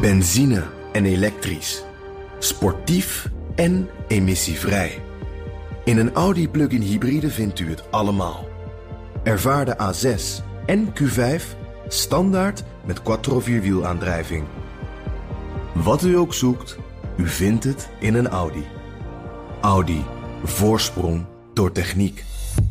Benzine en elektrisch. Sportief en emissievrij. In een Audi plug-in hybride vindt u het allemaal. Ervaar de A6 en Q5 standaard met quattro vierwielaandrijving. Wat u ook zoekt, u vindt het in een Audi. Audi. Voorsprong door techniek.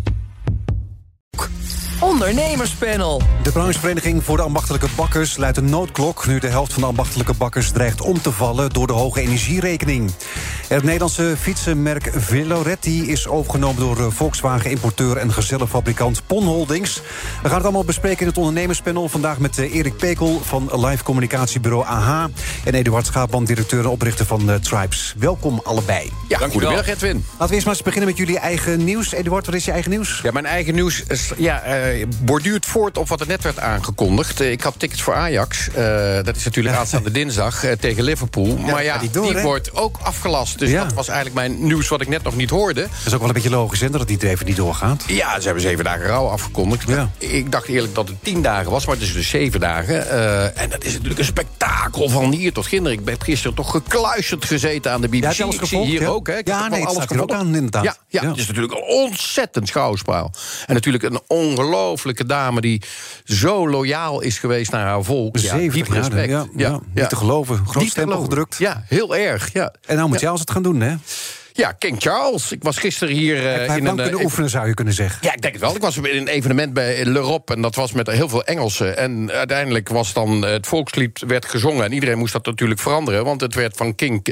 Ondernemerspanel. De branchevereniging voor de ambachtelijke bakkers luidt een noodklok nu de helft van de ambachtelijke bakkers dreigt om te vallen door de hoge energierekening. Het Nederlandse fietsenmerk Veloretti is overgenomen door Volkswagen-importeur en gezellenfabrikant Pon Holdings. We gaan het allemaal bespreken in het ondernemerspanel. Vandaag met Erik Pekel van live communicatiebureau AH en Eduard Schaapman, directeur en oprichter van Tribes. Welkom allebei. Ja, goedemiddag Edwin. Laten we eerst maar eens beginnen met jullie eigen nieuws. Eduard, wat is je eigen nieuws? Ja, mijn eigen nieuws is, borduurt voort op wat er net werd aangekondigd. Ik had tickets voor Ajax. Dat is natuurlijk aanstaande dinsdag tegen Liverpool. Maar ja, die wordt ook afgelast. Dus dat was eigenlijk mijn nieuws wat ik net nog niet hoorde. Dat is ook wel een beetje logisch, hè, dat het niet even niet doorgaat. Ja, ze hebben 7 dagen rouw afgekondigd. Ja. Ik dacht eerlijk dat het 10 dagen was, maar het is dus 7 dagen. En dat is natuurlijk een spektakel van hier tot ginder. Ik ben gisteren toch gekluisterd gezeten aan de BBC. Ja, ik zie hier ook, hè. Ik heb nee, alles er ook aan, inderdaad. Ja, het is natuurlijk een ontzettend schouwspel. En natuurlijk een ongelofelijke dame die zo loyaal is geweest naar haar volk. Ja, diep respect. Niet te geloven. Groot stempel gedrukt. Ja, heel erg. Ja. En nou moet Charles het gaan doen, hè? Ja, King Charles. Ik was gisteren hier in een... kunnen oefenen, zou je kunnen zeggen. Ja, ik denk het wel. Ik was in een evenement bij L'Europe en dat was met heel veel Engelsen. En uiteindelijk was dan het volkslied werd gezongen. En iedereen moest dat natuurlijk veranderen, want het werd van Queen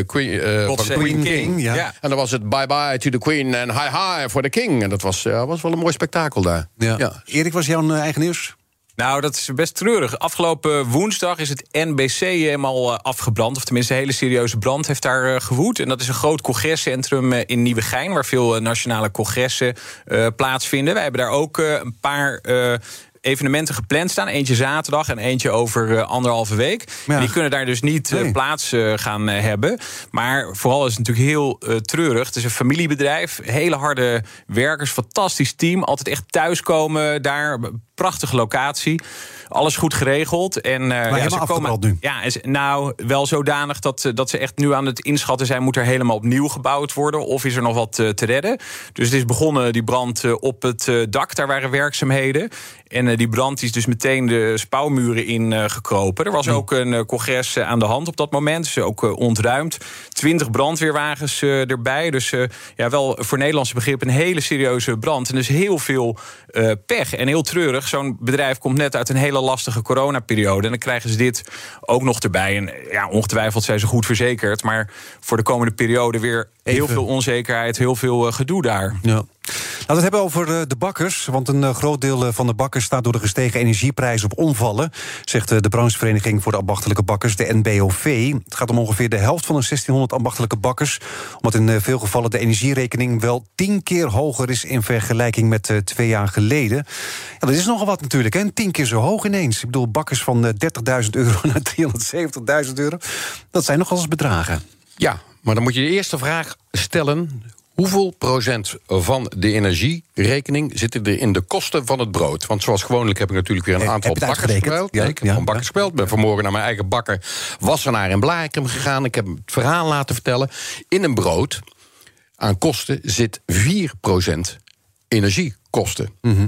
King. Ja. En dan was het bye-bye to the Queen en hi-hi for the King. En dat was wel een mooi spektakel daar. Ja. Erik, was jouw eigen nieuws? Nou, dat is best treurig. Afgelopen woensdag is het NBC helemaal afgebrand. Of tenminste, een hele serieuze brand heeft daar gewoed. En dat is een groot congrescentrum in Nieuwegein, waar veel nationale congressen plaatsvinden. Wij hebben daar ook een paar evenementen gepland staan. Eentje zaterdag en eentje over 1,5 week. Ja. En die kunnen daar dus niet plaats gaan hebben. Maar vooral is het natuurlijk heel treurig. Het is een familiebedrijf, hele harde werkers, fantastisch team. Altijd echt thuiskomen daar, prachtige locatie. Alles goed geregeld. En, maar ze komen nu? Ja, nou, wel zodanig dat ze echt nu aan het inschatten zijn, moet er helemaal opnieuw gebouwd worden of is er nog wat te redden. Dus het is begonnen, die brand, op het dak. Daar waren werkzaamheden. En die brand is dus meteen de spouwmuren in gekropen. Er was ook een congres aan de hand op dat moment. Dus ook ontruimd. 20 brandweerwagens erbij. Dus wel voor Nederlandse begrip een hele serieuze brand. En dus heel veel pech. En heel treurig. Zo'n bedrijf komt net uit een hele lastige coronaperiode. En dan krijgen ze dit ook nog erbij. En ja, ongetwijfeld zijn ze goed verzekerd. Maar voor de komende periode weer heel veel onzekerheid. Heel veel gedoe daar. Ja. Laten we het hebben over de bakkers. Want een groot deel van de bakkers staat door de gestegen energieprijzen op omvallen, zegt de branchevereniging voor de ambachtelijke bakkers, de NBOV. Het gaat om ongeveer de helft van de 1600 ambachtelijke bakkers, omdat in veel gevallen de energierekening wel 10 keer hoger is in vergelijking met 2 jaar geleden. Ja, dat is nogal wat natuurlijk, hè? 10 keer zo hoog ineens. Ik bedoel, bakkers van 30.000 euro naar 370.000 euro. Dat zijn nogal eens bedragen. Ja, maar dan moet je de eerste vraag stellen: hoeveel procent van de energierekening zitten er in de kosten van het brood? Want zoals gewoonlijk heb ik natuurlijk weer een aantal bakkers gebeld. Ik heb van bakkers gebeld. Ik ben vanmorgen naar mijn eigen bakker Wassenaar in Blarikum gegaan. Ik heb hem het verhaal laten vertellen. In een brood aan kosten zit 4% energiekosten.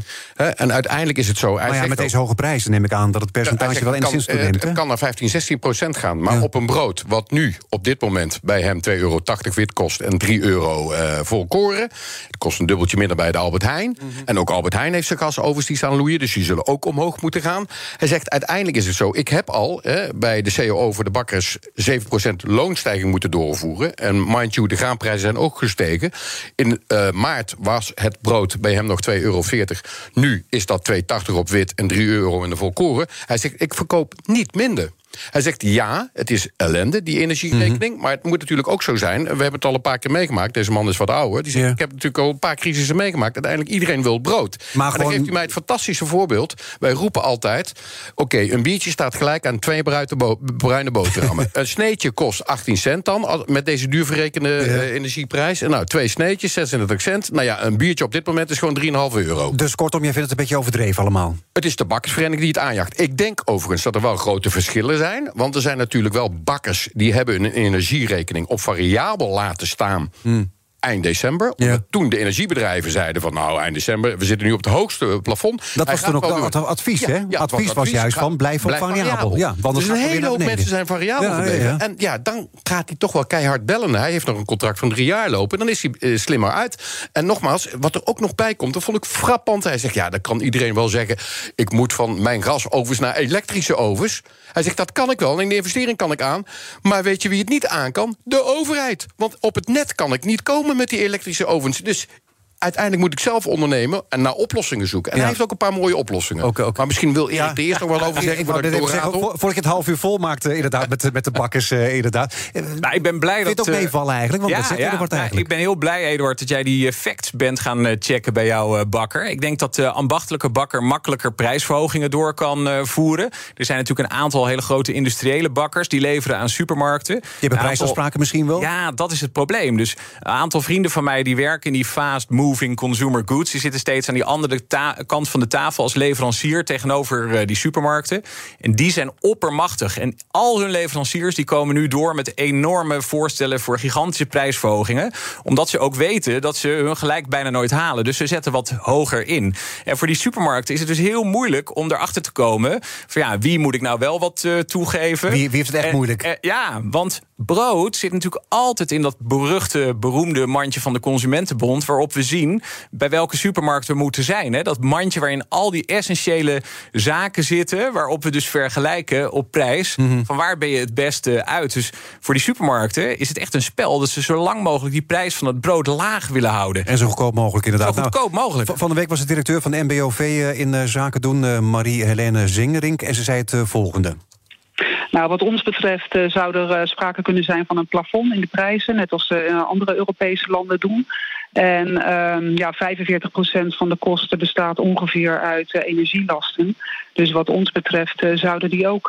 En uiteindelijk is het zo. Maar met deze hoge prijzen neem ik aan dat het percentage wel enigszins toeneemt. Het kan naar 15-16% gaan. Maar op een brood, wat nu op dit moment bij hem €2,80 wit kost en €3 volkoren. Het kost een dubbeltje minder bij de Albert Heijn. En ook Albert Heijn heeft zijn gasovens die staan loeien. Dus die zullen ook omhoog moeten gaan. Hij zegt, uiteindelijk is het zo. Ik heb al bij de CAO voor de bakkers 7% loonstijging moeten doorvoeren. En mind you, de graanprijzen zijn ook gestegen. In maart was het brood bij hem nog €2,40. Nu is dat €2,80 op wit en €3 in de volkoren. Hij zegt, ik verkoop niet minder. Hij zegt, ja, het is ellende, die energierekening. Maar het moet natuurlijk ook zo zijn. We hebben het al een paar keer meegemaakt. Deze man is wat ouder. Die zegt, ik heb natuurlijk al een paar crisissen meegemaakt. Uiteindelijk, iedereen wil brood. Maar dan geeft u mij het fantastische voorbeeld. Wij roepen altijd, oké, een biertje staat gelijk aan 2 bruine boterhammen. Een sneetje kost 18 cent dan, met deze duur verrekende energieprijs. En nou, 2 sneetjes, 36 cent. Nou ja, een biertje op dit moment is gewoon €3,5. Dus kortom, jij vindt het een beetje overdreven allemaal? Het is de bakkersvereniging die het aanjaagt. Ik denk overigens dat er wel grote verschillen zijn zijn. Want er zijn natuurlijk wel bakkers die hebben een energierekening op variabel laten staan. Eind december. Omdat toen de energiebedrijven zeiden van eind december, we zitten nu op het hoogste plafond. Dat was toen ook het advies, hè? Ja, advies was juist van blijf op variabel. Ja, want dus een hele hoop mensen zijn variabel gebleven. Ja. En dan gaat hij toch wel keihard bellen. Hij heeft nog een contract van 3 jaar lopen. Dan is hij slimmer uit. En nogmaals, wat er ook nog bij komt, dat vond ik frappant. Hij zegt, dan kan iedereen wel zeggen, ik moet van mijn gasovens naar elektrische ovens. Hij zegt, dat kan ik wel. En de investering kan ik aan. Maar weet je wie het niet aan kan? De overheid. Want op het net kan ik niet komen met die elektrische ovens. Dus uiteindelijk moet ik zelf ondernemen en naar oplossingen zoeken. En hij heeft ook een paar mooie oplossingen. Okay. Maar misschien wil Erik de eerst nog wel over zeggen. Voordat je het half uur vol maakte, inderdaad, met de bakkers, inderdaad. Ik ben blij dat... Vind je het ook meevallen eigenlijk? Want dat zegt Eduard eigenlijk. Ik ben heel blij, Eduard, dat jij die facts bent gaan checken bij jouw bakker. Ik denk dat de ambachtelijke bakker makkelijker prijsverhogingen door kan voeren. Er zijn natuurlijk een aantal hele grote industriële bakkers die leveren aan supermarkten. Je hebt prijsafspraken misschien wel? Ja, dat is het probleem. Dus een aantal vrienden van mij die werken in die fast moving consumer goods. Die zitten steeds aan die andere kant van de tafel als leverancier tegenover die supermarkten. En die zijn oppermachtig. En al hun leveranciers die komen nu door met enorme voorstellen voor gigantische prijsverhogingen. Omdat ze ook weten dat ze hun gelijk bijna nooit halen. Dus ze zetten wat hoger in. En voor die supermarkten is het dus heel moeilijk om erachter te komen van wie moet ik nou wel wat toegeven? Wie heeft het echt moeilijk? Want brood zit natuurlijk altijd in dat beroemde mandje van de Consumentenbond, waarop we zien bij welke supermarkt we moeten zijn. Hè? Dat mandje waarin al die essentiële zaken zitten, waarop we dus vergelijken op prijs. Van waar ben je het beste uit? Dus voor die supermarkten is het echt een spel dat ze zo lang mogelijk die prijs van het brood laag willen houden. En zo goedkoop mogelijk inderdaad. Zo goedkoop mogelijk. Van de week was de directeur van de MBOV in Zaken doen, Marie-Helene Zingerink. En ze zei het volgende. Nou, wat ons betreft zou er sprake kunnen zijn van een plafond in de prijzen, net als andere Europese landen doen. En 45% van de kosten bestaat ongeveer uit energielasten. Dus wat ons betreft zouden die ook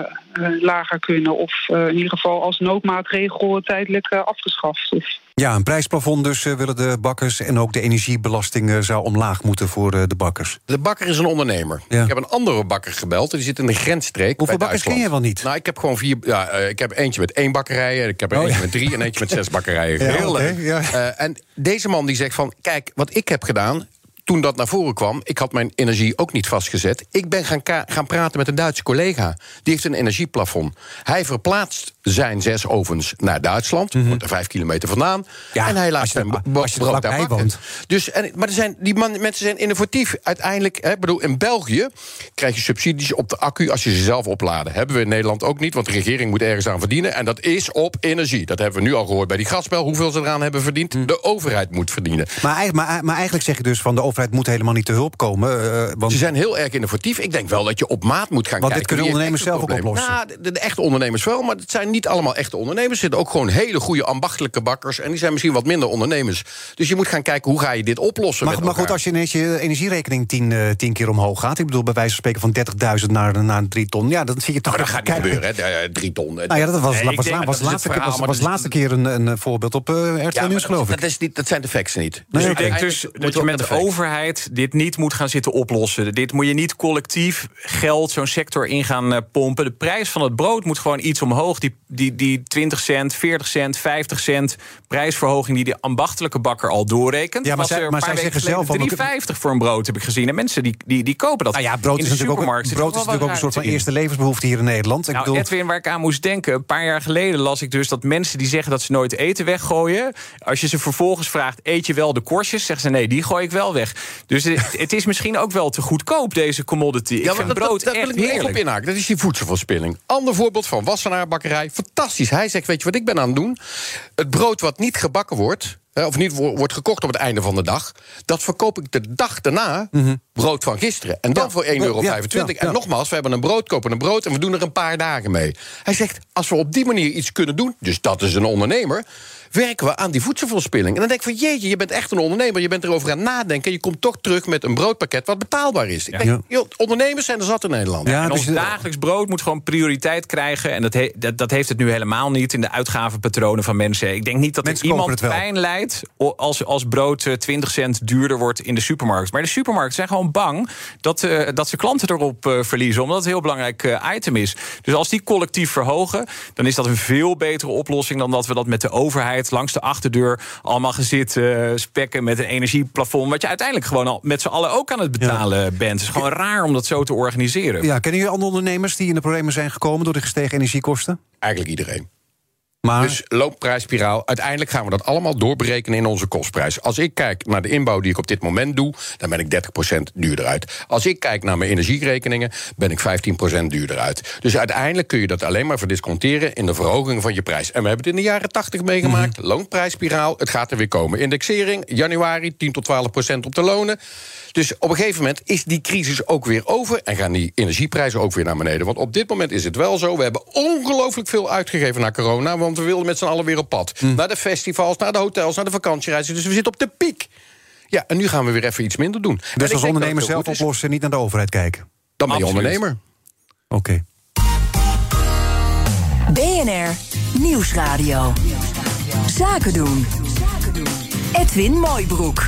lager kunnen. Of in ieder geval als noodmaatregel tijdelijk afgeschaft. Ja, een prijsplafond dus willen de bakkers. En ook de energiebelasting zou omlaag moeten voor de bakkers. De bakker is een ondernemer. Ja. Ik heb een andere bakker gebeld. Die zit in de grensstreek. Hoeveel bakkers ken je wel niet? Nou, ik heb gewoon 4. Ja, ik heb eentje met 1 bakkerij. Ik heb eentje met 3 en eentje met 6 bakkerijen. Heel leuk. Ja. En deze man die zegt van, kijk, wat ik heb gedaan, toen dat naar voren kwam, ik had mijn energie ook niet vastgezet. Ik ben gaan praten met een Duitse collega. Die heeft een energieplafond. Hij verplaatst zijn 6 ovens naar Duitsland. Wordt er 5 kilometer vandaan. Ja, en hij laat zijn brood daar bakken. Dus, maar die mensen zijn innovatief. Uiteindelijk, in België krijg je subsidies op de accu als je ze zelf opladen. Hebben we in Nederland ook niet, want de regering moet ergens aan verdienen. En dat is op energie. Dat hebben we nu al gehoord bij die gasbel. Hoeveel ze eraan hebben verdiend. De overheid moet verdienen. Maar eigenlijk zeg je dus van de overheid moet helemaal niet te hulp komen. Want ze zijn heel erg innovatief. Ik denk wel dat je op maat moet gaan kijken. Want dit kunnen ondernemers zelf ook oplossen. Nou, de echte ondernemers wel, maar het zijn niet allemaal echte ondernemers. Er zitten ook gewoon hele goede ambachtelijke bakkers. En die zijn misschien wat minder ondernemers. Dus je moet gaan kijken, hoe ga je dit oplossen met elkaar. Maar goed, als je ineens je energierekening 10 keer omhoog gaat. Ik bedoel, bij wijze van spreken van 30.000 naar 3 ton. Ja, dan zie je toch. Dat gaat niet gebeuren, hè? 3 ton. Nou ja, dat was de laatste keer een voorbeeld op RTL Nieuws, geloof ik. Dat zijn de facts niet. Dus ik denk dus dat je met de overheid dit niet moet gaan zitten oplossen. Dit moet je niet collectief geld zo'n sector in gaan pompen. De prijs van het brood moet gewoon iets omhoog. Die 20 cent, 40 cent, 50 cent prijsverhoging die de ambachtelijke bakker al doorrekent. Ja, maar zij zeggen zelf 3,50 voor een brood heb ik gezien. En mensen die kopen dat. Nou ja, brood is natuurlijk ook een soort van eerste levensbehoefte hier in Nederland. Edwin, waar ik aan moest denken, een paar jaar geleden las ik dus dat mensen die zeggen dat ze nooit eten weggooien, als je ze vervolgens vraagt, eet je wel de korstjes? Zeggen ze nee, die gooi ik wel weg. Dus het is misschien ook wel te goedkoop, deze commodity. Ik vind brood echt heerlijk. Wil ik even op inhaken. Dat is die voedselverspilling. Ander voorbeeld van Wassenaar bakkerij. Fantastisch. Hij zegt, weet je wat ik ben aan het doen? Het brood wat niet gebakken wordt, of niet wordt gekocht op het einde van de dag, dat verkoop ik de dag daarna, brood van gisteren. En dan voor €1,25. En nogmaals, we hebben een brood, kopen een brood en we doen er een paar dagen mee. Hij zegt, als we op die manier iets kunnen doen, dus dat is een ondernemer, werken we aan die voedselverspilling. En dan denk ik van, jeetje, je bent echt een ondernemer, je bent erover aan het nadenken, je komt toch terug met een broodpakket wat betaalbaar is. Ik denk, joh, ondernemers zijn er zat in Nederland. Ja, en ons dagelijks brood moet gewoon prioriteit krijgen. En dat heeft het nu helemaal niet in de uitgavenpatronen van mensen. Ik denk niet dat er iemand pijn lijdt feit als brood 20 cent duurder wordt in de supermarkt. Maar de supermarkten zijn gewoon bang dat ze klanten erop verliezen, omdat het een heel belangrijk item is. Dus als die collectief verhogen, dan is dat een veel betere oplossing dan dat we dat met de overheid langs de achterdeur allemaal gaan zitten spekken met een energieplafond, wat je uiteindelijk gewoon al met z'n allen ook aan het betalen bent. Het is gewoon raar om dat zo te organiseren. Ja, kennen jullie andere ondernemers die in de problemen zijn gekomen door de gestegen energiekosten? Eigenlijk iedereen. Maar... Dus loonprijsspiraal, uiteindelijk gaan we dat allemaal doorberekenen in onze kostprijs. Als ik kijk naar de inbouw die ik op dit moment doe, dan ben ik 30% duurder uit. Als ik kijk naar mijn energierekeningen, ben ik 15% duurder uit. Dus uiteindelijk kun je dat alleen maar verdisconteren in de verhoging van je prijs. En we hebben het in de jaren 80 meegemaakt. Loonprijsspiraal, het gaat er weer komen. Indexering, januari, 10 tot 12% op de lonen. Dus op een gegeven moment is die crisis ook weer over en gaan die energieprijzen ook weer naar beneden. Want op dit moment is het wel zo, we hebben ongelooflijk veel uitgegeven naar corona, want we wilden met z'n allen weer op pad. Naar de festivals, naar de hotels, naar de vakantiereizen. Dus we zitten op de piek. Ja, en nu gaan we weer even iets minder doen. Dus als ondernemer zelf oplossen en niet naar de overheid kijken? Dan ben je ondernemer. Oké. BNR Nieuwsradio. Zaken doen. Edwin Mooibroek.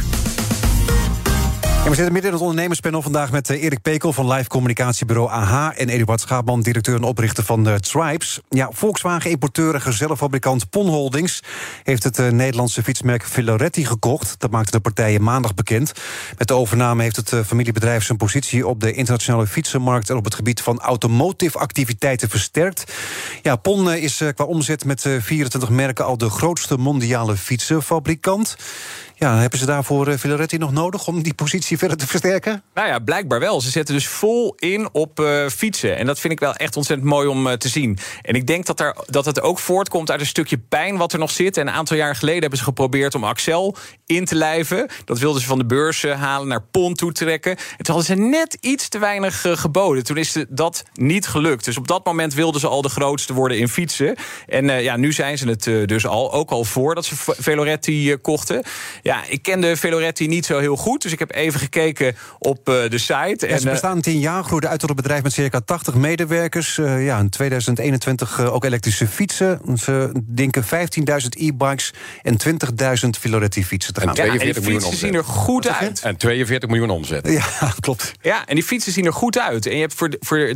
Ja, we zitten midden in het ondernemerspanel vandaag met Erik Pekel van live communicatiebureau AH en Eduard Schaapman, directeur en oprichter van Tribes. Ja, Volkswagen-importeur en gezellenfabrikant Pon Holdings heeft het Nederlandse fietsmerk Valoretti gekocht. Dat maakte de partijen maandag bekend. Met de overname heeft het familiebedrijf zijn positie op de internationale fietsenmarkt en op het gebied van automotive activiteiten versterkt. Ja, Pon is qua omzet met 24 merken al de grootste mondiale fietsenfabrikant. Ja, hebben ze daarvoor Valoretti nog nodig om die positie verder te versterken? Nou ja, blijkbaar wel. Ze zetten dus vol in op fietsen. En dat vind ik wel echt ontzettend mooi om te zien. En ik denk dat het ook voortkomt uit een stukje pijn wat er nog zit. En een aantal jaar geleden hebben ze geprobeerd om Axel in te lijven. Dat wilden ze van de beurs halen, naar Pon toe trekken. En toen hadden ze net iets te weinig geboden. Toen is dat niet gelukt. Dus op dat moment wilden ze al de grootste worden in fietsen. En nu zijn ze het dus al. Ook al voordat ze Valoretti kochten. Ja, ik kende Valoretti niet zo heel goed, dus ik heb even gekeken op de site. Ja, ze bestaan 10 jaar, groeiden uit tot een bedrijf met circa 80 medewerkers. In 2021 ook elektrische fietsen. Ze denken 15.000 e-bikes en 20.000 Valoretti-fietsen te gaan. En die fietsen zien er goed uit. En 42 miljoen omzet. Ja, klopt. Ja, en die fietsen zien er goed uit. En je hebt voor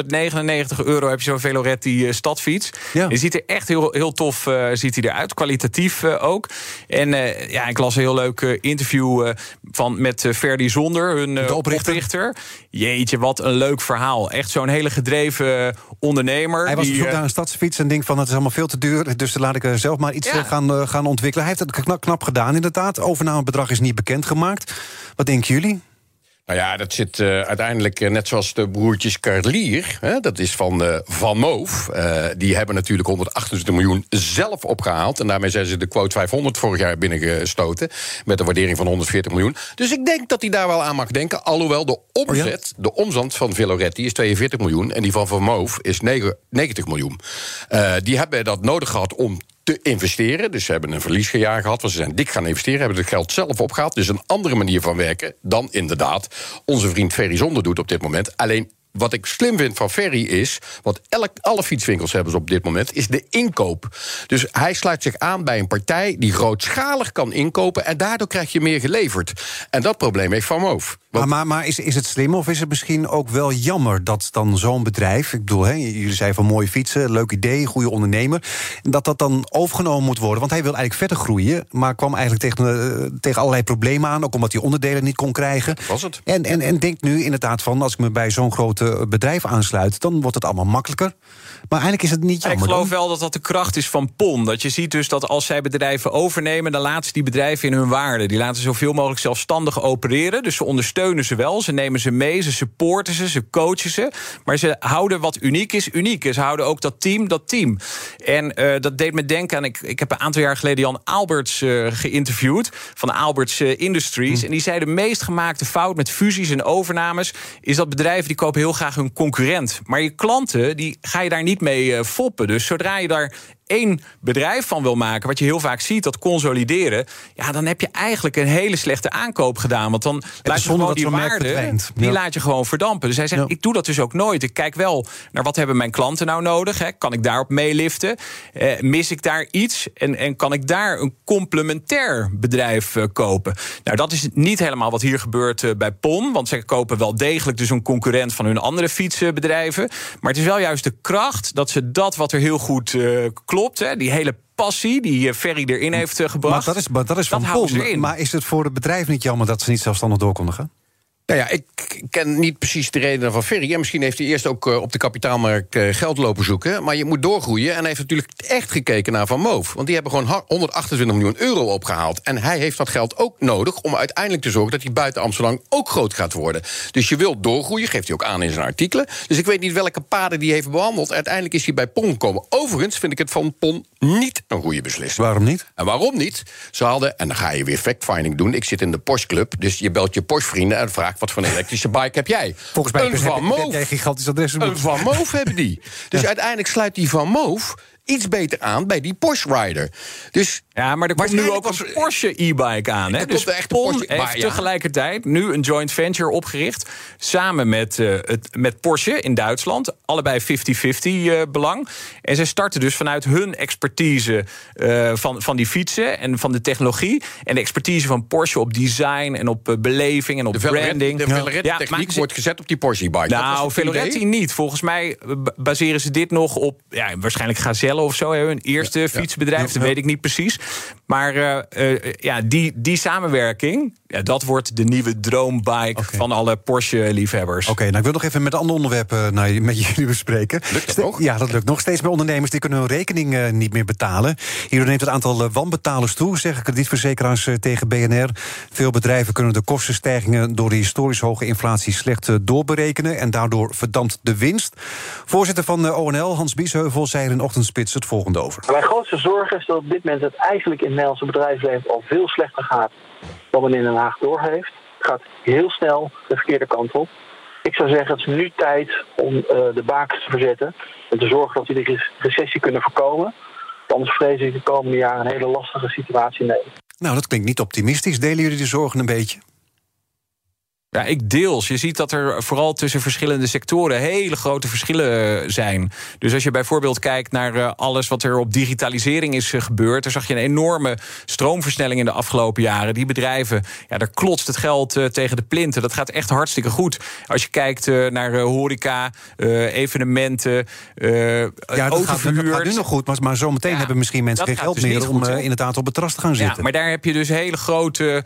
€399 heb je zo'n Valoretti stadfiets. Ja. Je ziet er echt heel tof ziet hij eruit, kwalitatief ook. En ik las een heel leuk interview met Ferdy Zonder, hun oprichter. Jeetje, wat een leuk verhaal. Echt zo'n hele gedreven ondernemer. Hij was op zoek naar een stadsfiets en denkt van, het is allemaal veel te duur, dus dan laat ik zelf maar iets gaan ontwikkelen. Hij heeft het knap gedaan, inderdaad. Overnamebedrag is niet bekendgemaakt. Wat denken jullie? Nou ja, dat zit uiteindelijk net zoals de broertjes Carlier. Dat is van Moof. Die hebben natuurlijk 128 miljoen zelf opgehaald. En daarmee zijn ze de quote 500 vorig jaar binnengestoten. Met een waardering van 140 miljoen. Dus ik denk dat hij daar wel aan mag denken. Alhoewel de omzet van Valoretti is 42 miljoen. En die van Moof is 90 miljoen. Die hebben dat nodig gehad om te investeren. Dus ze hebben een verliesjaar gehad, want ze zijn dik gaan investeren, hebben het geld zelf opgehaald. Dus een andere manier van werken dan inderdaad onze vriend Ferry Zonder doet op dit moment. Alleen wat ik slim vind van Ferry is, wat alle fietswinkels hebben ze op dit moment, is de inkoop. Dus hij sluit zich aan bij een partij die grootschalig kan inkopen en daardoor krijg je meer geleverd. En dat probleem heeft Van Moof. Maar is het slim of is het misschien ook wel jammer dat dan zo'n bedrijf, ik bedoel, jullie zeiden van mooie fietsen, leuk idee, goede ondernemer, dat dan overgenomen moet worden? Want hij wil eigenlijk verder groeien, maar kwam eigenlijk tegen allerlei problemen aan, ook omdat hij onderdelen niet kon krijgen. Dat was het. En denkt nu inderdaad van, als ik me bij zo'n groot bedrijf aansluit, dan wordt het allemaal makkelijker. Maar eigenlijk is het niet jammer. Ik geloof wel dat dat de kracht is van Pon. Dat je ziet dus dat als zij bedrijven overnemen, dan laten ze die bedrijven in hun waarde. Die laten zoveel mogelijk zelfstandig opereren. Dus ze ondersteunen ze wel, ze nemen ze mee, ze supporten ze coachen ze. Maar ze houden wat uniek is, uniek. Ze houden ook dat team. En dat deed me denken aan, ik heb een aantal jaar geleden Jan Alberts geïnterviewd, van Alberts Industries. En die zei, de meest gemaakte fout met fusies en overnames is dat bedrijven die kopen heel graag hun concurrent. Maar je klanten, die ga je daar niet mee foppen. Dus zodra je daar één bedrijf van wil maken, wat je heel vaak ziet, dat consolideren, ja, dan heb je eigenlijk een hele slechte aankoop gedaan. Want dan laat je gewoon die waarde, die laat je gewoon verdampen. Dus hij zegt, ik doe dat dus ook nooit. Ik kijk wel naar wat hebben mijn klanten nou nodig. Hè? Kan ik daarop meeliften? Mis ik daar iets? En kan ik daar een complementair bedrijf kopen? Nou, dat is niet helemaal wat hier gebeurt bij PON. Want zij kopen wel degelijk dus een concurrent van hun andere fietsbedrijven. Maar het is wel juist de kracht dat ze dat wat er heel goed klopt, hè, die hele passie die Ferry erin heeft gebracht. Maar dat is van PON. Maar is het voor het bedrijf niet jammer dat ze niet zelfstandig door konden gaan? Nou ja, ik ken niet precies de redenen van Ferry. En misschien heeft hij eerst ook op de kapitaalmarkt geld lopen zoeken. Maar je moet doorgroeien. En hij heeft natuurlijk echt gekeken naar Van Moof. Want die hebben gewoon 128 miljoen euro opgehaald. En hij heeft dat geld ook nodig om uiteindelijk te zorgen dat hij buiten Amsterdam ook groot gaat worden. Dus je wilt doorgroeien, geeft hij ook aan in zijn artikelen. Dus ik weet niet welke paden die heeft behandeld. Uiteindelijk is hij bij PON gekomen. Overigens vind ik het van PON niet een goede beslissing. Waarom niet? En waarom niet? Ze hadden, en dan ga je weer fact-finding doen. Ik zit in de Porsche Club, dus je belt je Porsche-vrienden en vraagt: wat voor een elektrische bike heb jij? Volgens mij een Van Moof. Heb gigantisch adres. Een Van Moof hebben die. Dus uiteindelijk sluit die Van Moof iets beter aan bij die Porsche Rider. Dus ja, maar er komt nu ook een Porsche e-bike aan. Hè? Dus PON heeft tegelijkertijd nu een joint venture opgericht, samen met Porsche in Duitsland. Allebei 50-50 belang. En ze starten dus vanuit hun expertise van die fietsen en van de technologie. En de expertise van Porsche op design en op beleving en op branding. De Veleretti-techniek wordt gezet op die Porsche e-bike. Nou, Veleretti niet. Volgens mij baseren ze dit nog op, ja, waarschijnlijk Gazelle of zo, hun eerste fietsbedrijf, dat weet ik niet precies. Maar die samenwerking, ja, dat wordt de nieuwe droombike van alle Porsche-liefhebbers. Oké, nou ik wil nog even met een ander onderwerp met jullie bespreken. Lukt dat nog? Ja, dat lukt nog. Steeds meer ondernemers die kunnen hun rekening niet meer betalen. Hierdoor neemt het aantal wanbetalers toe, zeggen kredietverzekeraars tegen BNR. Veel bedrijven kunnen de kostenstijgingen door de historisch hoge inflatie slecht doorberekenen en daardoor verdampt de winst. Voorzitter van ONL, Hans Biesheuvel, zei er in Ochtendspits het volgende over. Mijn grootste zorg is dat op dit moment het eigenlijk in het Nederlandse bedrijfsleven al veel slechter gaat dan men in Den Haag doorheeft. Het gaat heel snel de verkeerde kant op. Ik zou zeggen, het is nu tijd om de bakens te verzetten en te zorgen dat we de recessie kunnen voorkomen. Anders vrees ik de komende jaren een hele lastige situatie in Nederland. Nou, dat klinkt niet optimistisch. Delen jullie de zorgen een beetje? Ja, ik deels. Je ziet dat er vooral tussen verschillende sectoren hele grote verschillen zijn. Dus als je bijvoorbeeld kijkt naar alles wat er op digitalisering is gebeurd, dan zag je een enorme stroomversnelling in de afgelopen jaren. Die bedrijven, ja, daar klotst het geld tegen de plinten. Dat gaat echt hartstikke goed. Als je kijkt naar horeca, evenementen, autoverhuur. Dat gaat nu nog goed, maar zometeen hebben misschien mensen geen geld dus meer om inderdaad op het terras te gaan zitten. Ja, maar daar heb je dus hele grote.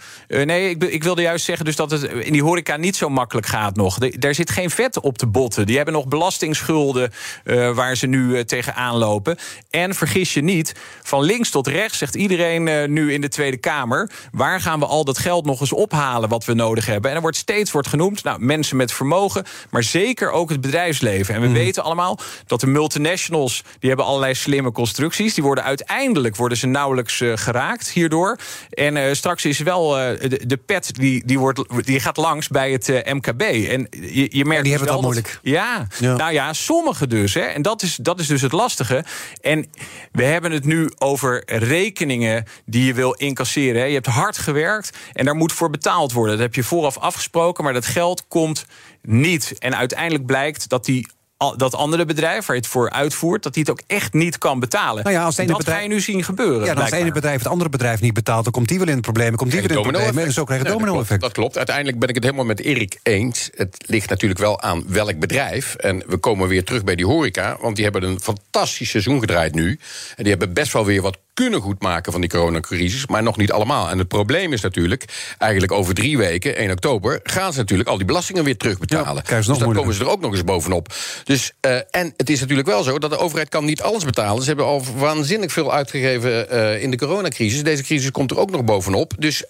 Ik wilde juist zeggen dus dat het in die horeca niet zo makkelijk gaat nog. Daar zit geen vet op de botten. Die hebben nog belastingsschulden waar ze nu tegenaan lopen. En vergis je niet, van links tot rechts zegt iedereen nu in de Tweede Kamer, waar gaan we al dat geld nog eens ophalen wat we nodig hebben? En er wordt steeds genoemd, nou, mensen met vermogen, maar zeker ook het bedrijfsleven. En we weten allemaal dat de multinationals, die hebben allerlei slimme constructies. Die worden uiteindelijk nauwelijks geraakt hierdoor. En straks is wel de pet die gaat langs bij het MKB. En je merkt die hebben het al moeilijk. Ja, nou ja, sommigen dus. Hè. En dat is dus het lastige. En we hebben het nu over rekeningen die je wil incasseren. Hè. Je hebt hard gewerkt en daar moet voor betaald worden. Dat heb je vooraf afgesproken, maar dat geld komt niet. En uiteindelijk blijkt dat andere bedrijf waar je het voor uitvoert, dat die het ook echt niet kan betalen. Nou ja, als dat ga je nu zien gebeuren. Ja, als het ene bedrijf het andere bedrijf niet betaalt, dan komt die wel in de problemen, komt die weer in de problemen. En zo krijg je het domino-effect. Dat klopt. Uiteindelijk ben ik het helemaal met Erik eens. Het ligt natuurlijk wel aan welk bedrijf. En we komen weer terug bij die horeca, want die hebben een fantastisch seizoen gedraaid nu. En die hebben best wel weer wat kunnen goedmaken van die coronacrisis, maar nog niet allemaal. En het probleem is natuurlijk, eigenlijk over 3 weken, 1 oktober... gaan ze natuurlijk al die belastingen weer terugbetalen. Ja, dus dan komen ze er ook nog eens bovenop. Dus, en het is natuurlijk wel zo dat de overheid kan niet alles betalen. Ze hebben al waanzinnig veel uitgegeven in de coronacrisis. Deze crisis komt er ook nog bovenop. Dus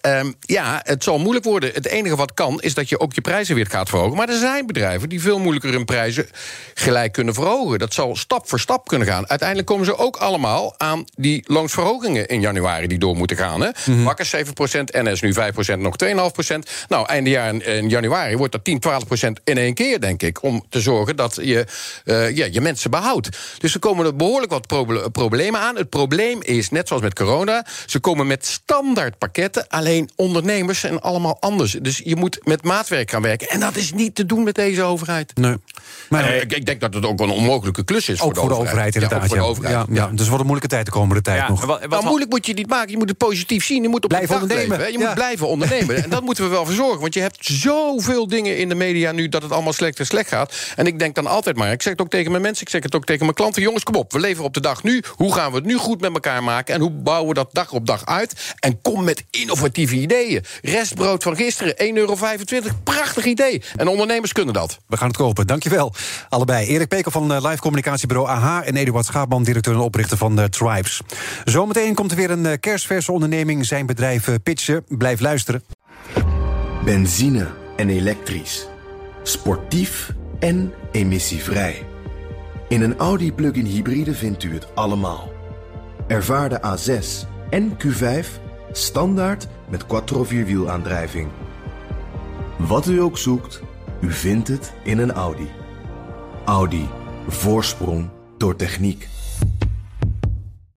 het zal moeilijk worden. Het enige wat kan, is dat je ook je prijzen weer gaat verhogen. Maar er zijn bedrijven die veel moeilijker hun prijzen gelijk kunnen verhogen. Dat zal stap voor stap kunnen gaan. Uiteindelijk komen ze ook allemaal aan die loonsverhoging verhogingen in januari die door moeten gaan. Hè? Bakkers 7%, NS nu 5%, nog 2,5%. Nou, einde jaar in januari wordt dat 10-12% in één keer, denk ik. Om te zorgen dat je mensen behoudt. Dus er komen er behoorlijk wat problemen aan. Het probleem is, net zoals met corona, ze komen met standaard pakketten. Alleen ondernemers zijn allemaal anders. Dus je moet met maatwerk gaan werken. En dat is niet te doen met deze overheid. Nee. Maar ik denk dat het ook een onmogelijke klus is ook voor de overheid. Inderdaad. Ja, ook voor de overheid. Ja. Dus wat een moeilijke tijd de komende tijd nog. Maar moeilijk moet je niet maken. Je moet het positief zien. Je moet op blijven de dag ondernemen. leven. Je moet blijven ondernemen. En dat moeten we wel voor zorgen. Want je hebt zoveel dingen in de media nu dat het allemaal slecht gaat. En ik denk dan altijd maar, ik zeg het ook tegen mijn mensen, ik zeg het ook tegen mijn klanten, jongens, kom op, we leven op de dag nu. Hoe gaan we het nu goed met elkaar maken? En hoe bouwen we dat dag op dag uit? En kom met innovatieve ideeën. Restbrood van gisteren, €1,25. Prachtig idee. En ondernemers kunnen dat. We gaan het kopen. Dankjewel. Allebei. Erik Pekel van live communicatiebureau AH en Eduard Schaapman, directeur en oprichter van Tribes. Zometeen komt er weer een kerstverse onderneming zijn bedrijf pitchen. Blijf luisteren. Benzine en elektrisch. Sportief en emissievrij. In een Audi plug-in hybride vindt u het allemaal. Ervaar de A6 en Q5 standaard met quattro-vierwielaandrijving. Wat u ook zoekt, u vindt het in een Audi. Audi. Voorsprong door techniek.